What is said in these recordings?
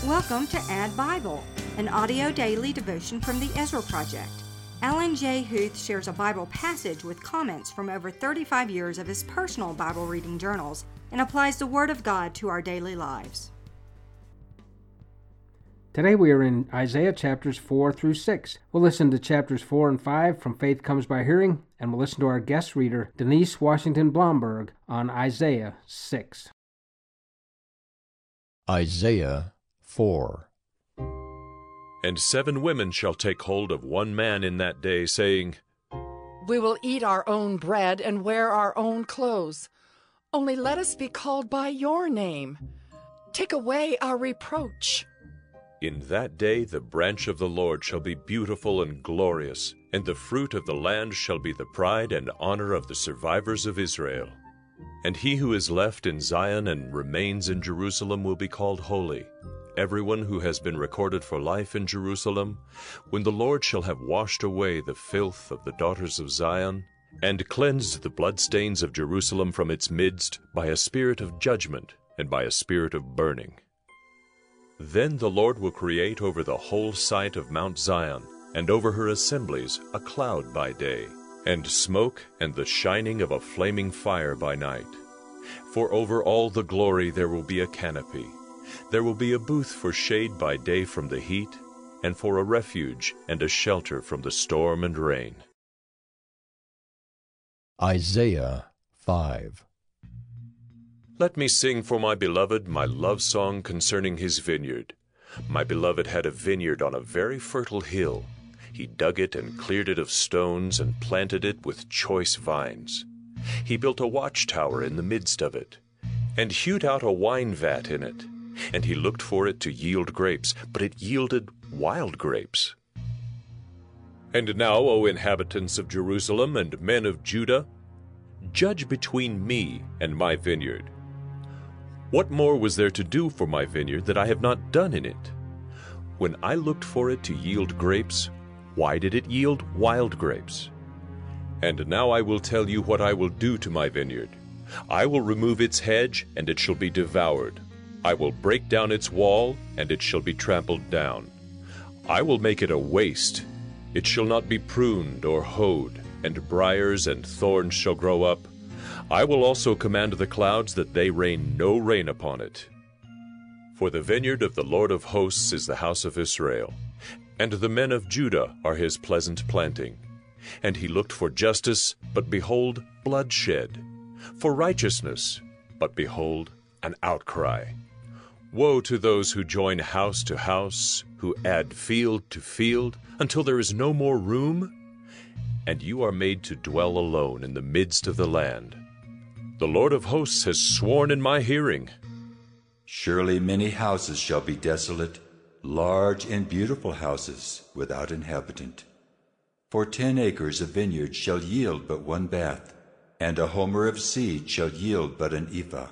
Welcome to Add Bible, an audio daily devotion from the Ezra Project. Alan J. Huth shares a Bible passage with comments from over 35 years of his personal Bible reading journals and applies the Word of God to our daily lives. Today we are in Isaiah chapters 4 through 6. We'll listen to chapters 4 and 5 from Faith Comes by Hearing, and we'll listen to our guest reader, Denise Washington Blomberg, on Isaiah 6. Isaiah 4. And 7 women shall take hold of one man in that day, saying, We will eat our own bread and wear our own clothes. Only let us be called by your name. Take away our reproach. In that day the branch of the Lord shall be beautiful and glorious, and the fruit of the land shall be the pride and honor of the survivors of Israel. And he who is left in Zion and remains in Jerusalem will be called holy, everyone who has been recorded for life in Jerusalem, when the Lord shall have washed away the filth of the daughters of Zion, and cleansed the bloodstains of Jerusalem from its midst by a spirit of judgment and by a spirit of burning. Then the Lord will create over the whole site of Mount Zion, and over her assemblies, a cloud by day, and smoke and the shining of a flaming fire by night. For over all the glory there will be a canopy. There will be a booth for shade by day from the heat, and for a refuge and a shelter from the storm and rain. Isaiah 5. Let me sing for my beloved my love song concerning his vineyard. My beloved had a vineyard on a very fertile hill. He dug it and cleared it of stones and planted it with choice vines. He built a watchtower in the midst of it, and hewed out a wine vat in it. And he looked for it to yield grapes, but it yielded wild grapes. And now, O inhabitants of Jerusalem and men of Judah, judge between me and my vineyard. What more was there to do for my vineyard that I have not done in it? When I looked for it to yield grapes, why did it yield wild grapes? And now I will tell you what I will do to my vineyard. I will remove its hedge, and it shall be devoured. I will break down its wall, and it shall be trampled down. I will make it a waste. It shall not be pruned or hoed, and briars and thorns shall grow up. I will also command the clouds that they rain no rain upon it. For the vineyard of the Lord of hosts is the house of Israel, and the men of Judah are his pleasant planting. And he looked for justice, but behold, bloodshed; for righteousness, but behold, an outcry. Woe to those who join house to house, who add field to field, until there is no more room? And you are made to dwell alone in the midst of the land. The Lord of hosts has sworn in my hearing. Surely many houses shall be desolate, large and beautiful houses without inhabitant. For 10 acres of vineyard shall yield but 1 bath, and a homer of seed shall yield but an ephah.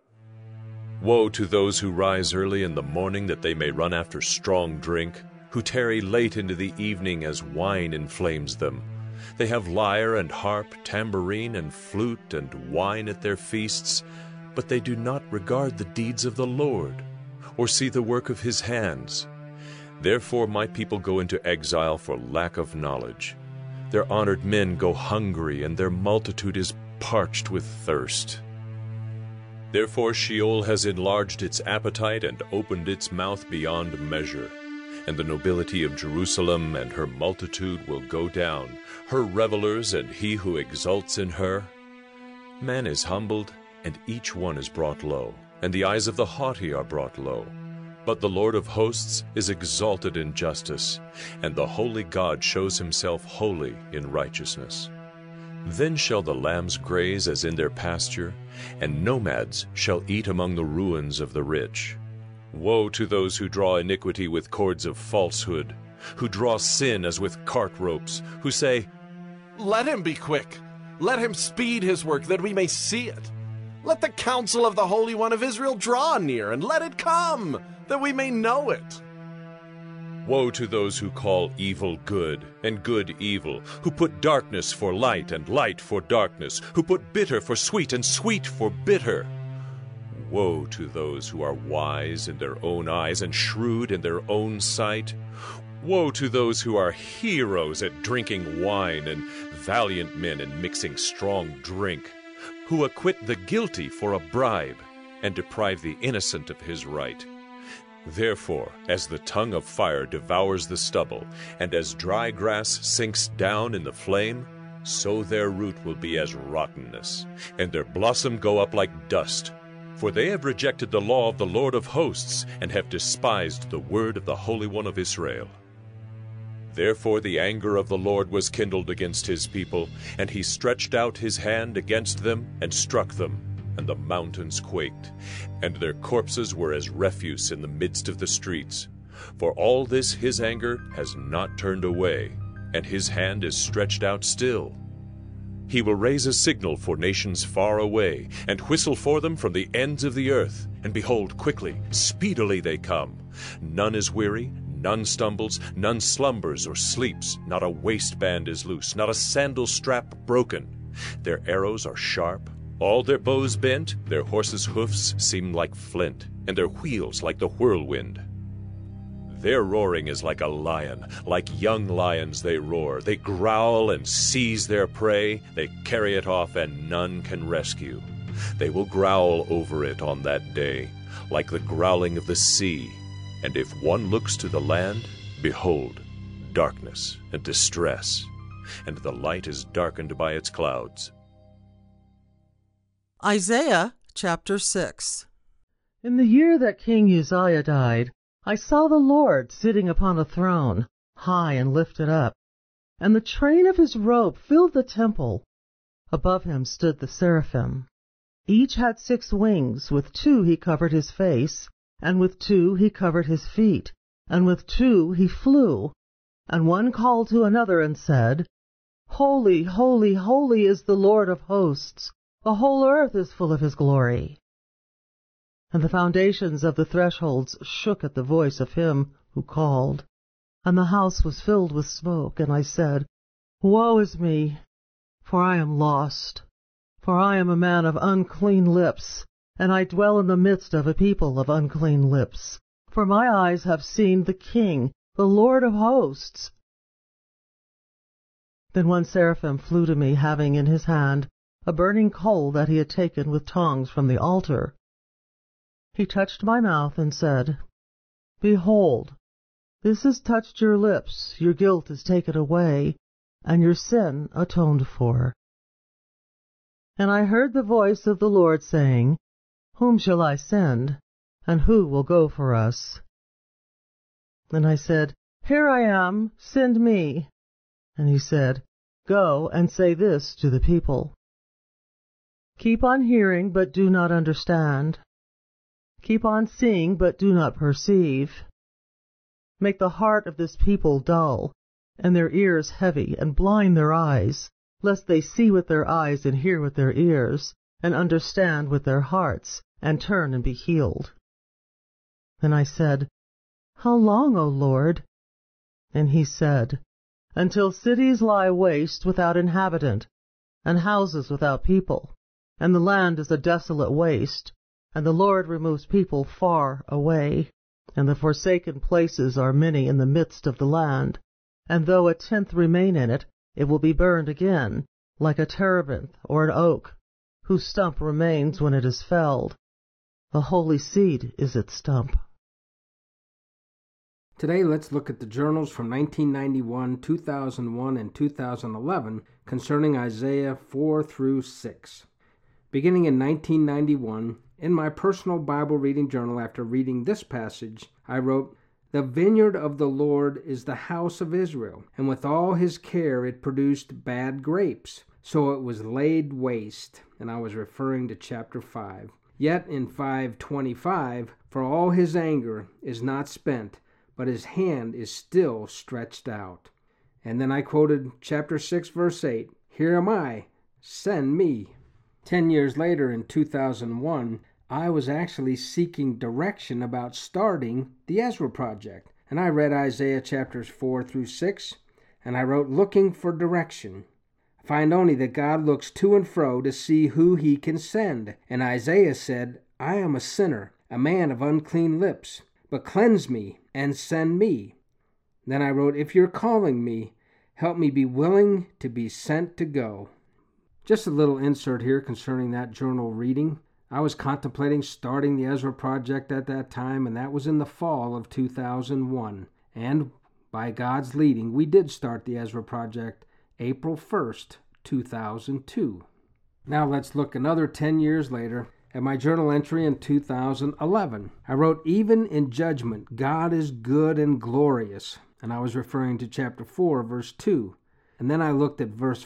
Woe to those who rise early in the morning that they may run after strong drink, who tarry late into the evening as wine inflames them. They have lyre and harp, tambourine and flute and wine at their feasts, but they do not regard the deeds of the Lord, or see the work of his hands. Therefore my people go into exile for lack of knowledge. Their honored men go hungry, and their multitude is parched with thirst. Therefore Sheol has enlarged its appetite and opened its mouth beyond measure. And the nobility of Jerusalem and her multitude will go down, her revelers and he who exults in her. Man is humbled, and each one is brought low, and the eyes of the haughty are brought low. But the Lord of hosts is exalted in justice, and the holy God shows himself holy in righteousness. Then shall the lambs graze as in their pasture, and nomads shall eat among the ruins of the rich. Woe to those who draw iniquity with cords of falsehood, who draw sin as with cart ropes, who say, Let him be quick. Let him speed his work, that we may see it. Let the counsel of the Holy One of Israel draw near, and let it come, that we may know it. Woe to those who call evil good and good evil, who put darkness for light and light for darkness, who put bitter for sweet and sweet for bitter. Woe to those who are wise in their own eyes and shrewd in their own sight. Woe to those who are heroes at drinking wine and valiant men in mixing strong drink, who acquit the guilty for a bribe and deprive the innocent of his right. Therefore, as the tongue of fire devours the stubble, and as dry grass sinks down in the flame, so their root will be as rottenness, and their blossom go up like dust. For they have rejected the law of the Lord of hosts, and have despised the word of the Holy One of Israel. Therefore the anger of the Lord was kindled against his people, and he stretched out his hand against them, and struck them, and the mountains quaked, and their corpses were as refuse in the midst of the streets. For all this his anger has not turned away, and his hand is stretched out still. He will raise a signal for nations far away, and whistle for them from the ends of the earth. And behold, quickly, speedily they come. None is weary, none stumbles, none slumbers or sleeps. Not a waistband is loose, not a sandal strap broken. Their arrows are sharp, all their bows bent, their horses' hoofs seem like flint, and their wheels like the whirlwind. Their roaring is like a lion, like young lions they roar. They growl and seize their prey, they carry it off, and none can rescue. They will growl over it on that day, like the growling of the sea. And if one looks to the land, behold, darkness and distress, and the light is darkened by its clouds. Isaiah chapter 6. In the year that King Uzziah died, I saw the Lord sitting upon a throne, high and lifted up, and the train of his robe filled the temple. Above him stood the seraphim. Each had 6 wings. With 2 he covered his face, and with 2 he covered his feet, and with 2 he flew. And one called to another and said, Holy, holy, holy is the Lord of hosts. The whole earth is full of his glory. And the foundations of the thresholds shook at the voice of him who called. And the house was filled with smoke. And I said, Woe is me, for I am lost. For I am a man of unclean lips, and I dwell in the midst of a people of unclean lips. For my eyes have seen the King, the Lord of hosts. Then one seraphim flew to me, having in his hand a burning coal that he had taken with tongs from the altar. He touched my mouth and said, Behold, this has touched your lips, your guilt is taken away, and your sin atoned for. And I heard the voice of the Lord saying, Whom shall I send, and who will go for us? And I said, Here I am, send me. And he said, Go and say this to the people. Keep on hearing, but do not understand. Keep on seeing, but do not perceive. Make the heart of this people dull, and their ears heavy, and blind their eyes, lest they see with their eyes and hear with their ears, and understand with their hearts, and turn and be healed. Then I said, How long, O Lord? And he said, Until cities lie waste without inhabitant, and houses without people, and the land is a desolate waste, and the Lord removes people far away, and the forsaken places are many in the midst of the land. And though 1/10 remain in it, it will be burned again, like a terebinth or an oak, whose stump remains when it is felled. The holy seed is its stump. Today, let's look at the journals from 1991, 2001, and 2011 concerning Isaiah 4 through 6. Beginning in 1991, in my personal Bible reading journal after reading this passage, I wrote, The vineyard of the Lord is the house of Israel, and with all his care it produced bad grapes. So it was laid waste, and I was referring to chapter 5. Yet in 5:25, for all his anger is not spent, but his hand is still stretched out. And then I quoted chapter 6, verse 8, Here am I, send me. 10 years later, in 2001, I was actually seeking direction about starting the Ezra Project. And I read Isaiah chapters 4 through 6, and I wrote, Looking for direction. I find only that God looks to and fro to see who he can send. And Isaiah said, I am a sinner, a man of unclean lips, but cleanse me and send me. Then I wrote, if you're calling me, help me be willing to be sent to go. Just a little insert here concerning that journal reading. I was contemplating starting the Ezra Project at that time, and that was in the fall of 2001. And by God's leading, we did start the Ezra Project April 1st, 2002. Now let's look another 10 years later at my journal entry in 2011. I wrote, even in judgment, God is good and glorious. And I was referring to chapter 4, verse 2. And then I looked at verse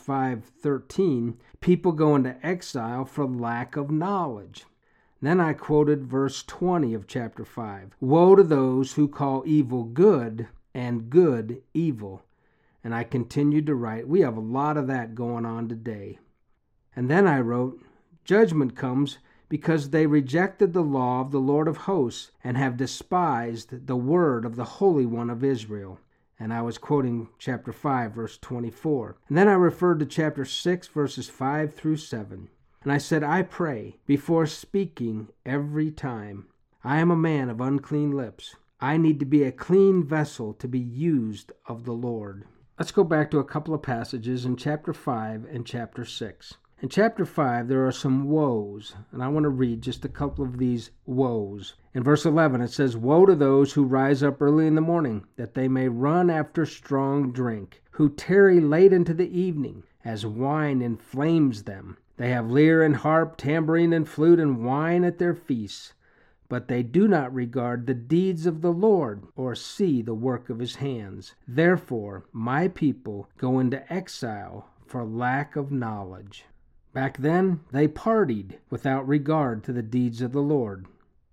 5:13, people go into exile for lack of knowledge. Then I quoted verse 20 of chapter 5. Woe to those who call evil good and good evil. And I continued to write, we have a lot of that going on today. And then I wrote, judgment comes because they rejected the law of the Lord of hosts and have despised the word of the Holy One of Israel. And I was quoting chapter 5, verse 24. And then I referred to chapter 6, verses 5 through 7. And I said, I pray before speaking every time. I am a man of unclean lips. I need to be a clean vessel to be used of the Lord. Let's go back to a couple of passages in chapter 5 and chapter 6. In chapter 5, there are some woes, and I want to read just a couple of these woes. In verse 11, it says, woe to those who rise up early in the morning, that they may run after strong drink, who tarry late into the evening, as wine inflames them. They have lyre and harp, tambourine and flute and wine at their feasts, but they do not regard the deeds of the Lord or see the work of his hands. Therefore, my people go into exile for lack of knowledge. Back then, they partied without regard to the deeds of the Lord.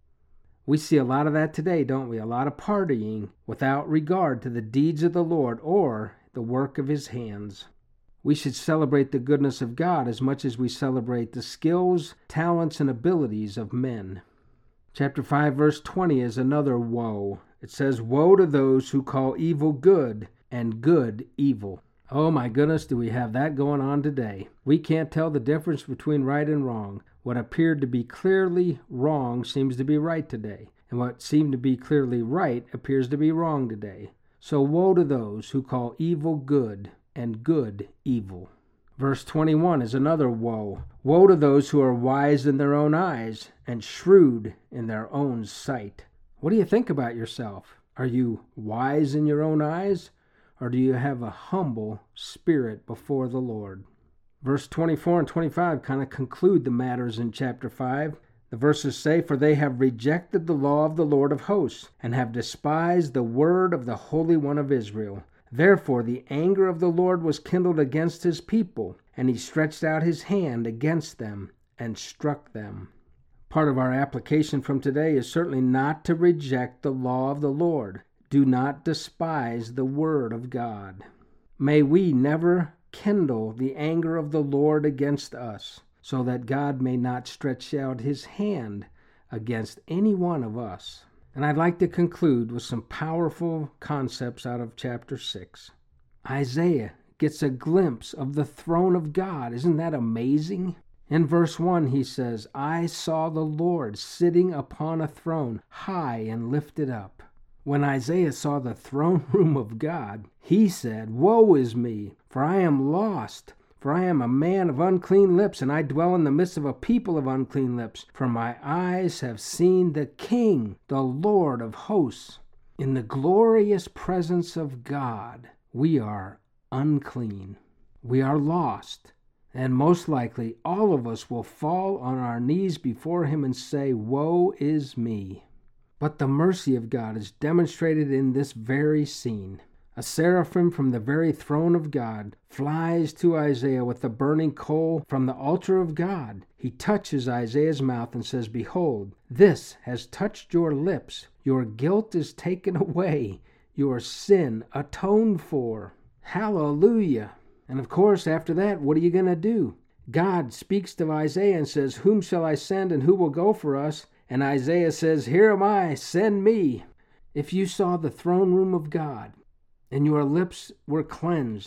We see a lot of that today, don't we? A lot of partying without regard to the deeds of the Lord or the work of his hands. We should celebrate the goodness of God as much as we celebrate the skills, talents, and abilities of men. Chapter 5, verse 20 is another woe. It says, woe to those who call evil good and good evil. Oh my goodness, do we have that going on today. We can't tell the difference between right and wrong. What appeared to be clearly wrong seems to be right today, and what seemed to be clearly right appears to be wrong today. So woe to those who call evil good and good evil. Verse 21 is another woe. Woe to those who are wise in their own eyes and shrewd in their own sight. What do you think about yourself? Are you wise in your own eyes? Or do you have a humble spirit before the Lord? Verse 24 and 25 kind of conclude the matters in chapter 5. The verses say, for they have rejected the law of the Lord of hosts, and have despised the word of the Holy One of Israel. Therefore the anger of the Lord was kindled against his people, and he stretched out his hand against them, and struck them. Part of our application from today is certainly not to reject the law of the Lord. Do not despise the word of God. May we never kindle the anger of the Lord against us, so that God may not stretch out his hand against any one of us. And I'd like to conclude with some powerful concepts out of chapter 6. Isaiah gets a glimpse of the throne of God. Isn't that amazing? In verse 1 he says, I saw the Lord sitting upon a throne, high and lifted up. When Isaiah saw the throne room of God, he said, woe is me, for I am lost. For I am a man of unclean lips, and I dwell in the midst of a people of unclean lips. For my eyes have seen the King, the Lord of hosts. In the glorious presence of God, we are unclean. We are lost. And most likely, all of us will fall on our knees before him and say, woe is me. But the mercy of God is demonstrated in this very scene. A seraphim from the very throne of God flies to Isaiah with the burning coal from the altar of God. He touches Isaiah's mouth and says, behold, this has touched your lips. Your guilt is taken away, your sin atoned for. Hallelujah. And of course, after that, what are you going to do? God speaks to Isaiah and says, whom shall I send and who will go for us? And Isaiah says, here am I, send me. If you saw the throne room of God, and your lips were cleansed,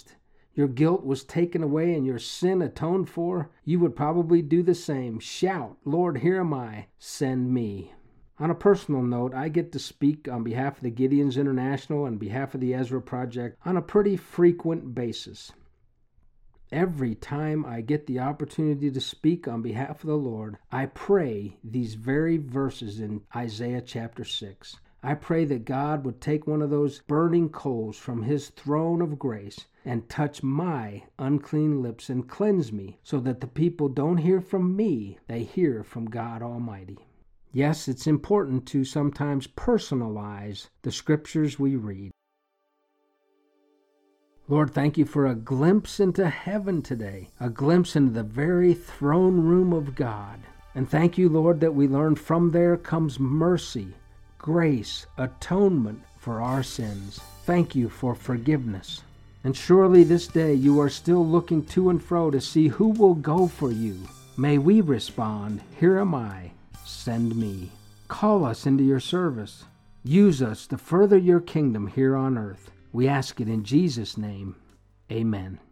your guilt was taken away and your sin atoned for, you would probably do the same. Shout, Lord, here am I, send me. On a personal note, I get to speak on behalf of the Gideons International and behalf of the Ezra Project on a pretty frequent basis. Every time I get the opportunity to speak on behalf of the Lord, I pray these very verses in Isaiah chapter 6. I pray that God would take one of those burning coals from his throne of grace and touch my unclean lips and cleanse me so that the people don't hear from me, they hear from God Almighty. Yes, it's important to sometimes personalize the scriptures we read. Lord, thank you for a glimpse into heaven today, a glimpse into the very throne room of God. And thank you, Lord, that we learn from there comes mercy, grace, atonement for our sins. Thank you for forgiveness. And surely this day you are still looking to and fro to see who will go for you. May we respond, here am I, send me. Call us into your service. Use us to further your kingdom here on earth. We ask it in Jesus' name. Amen.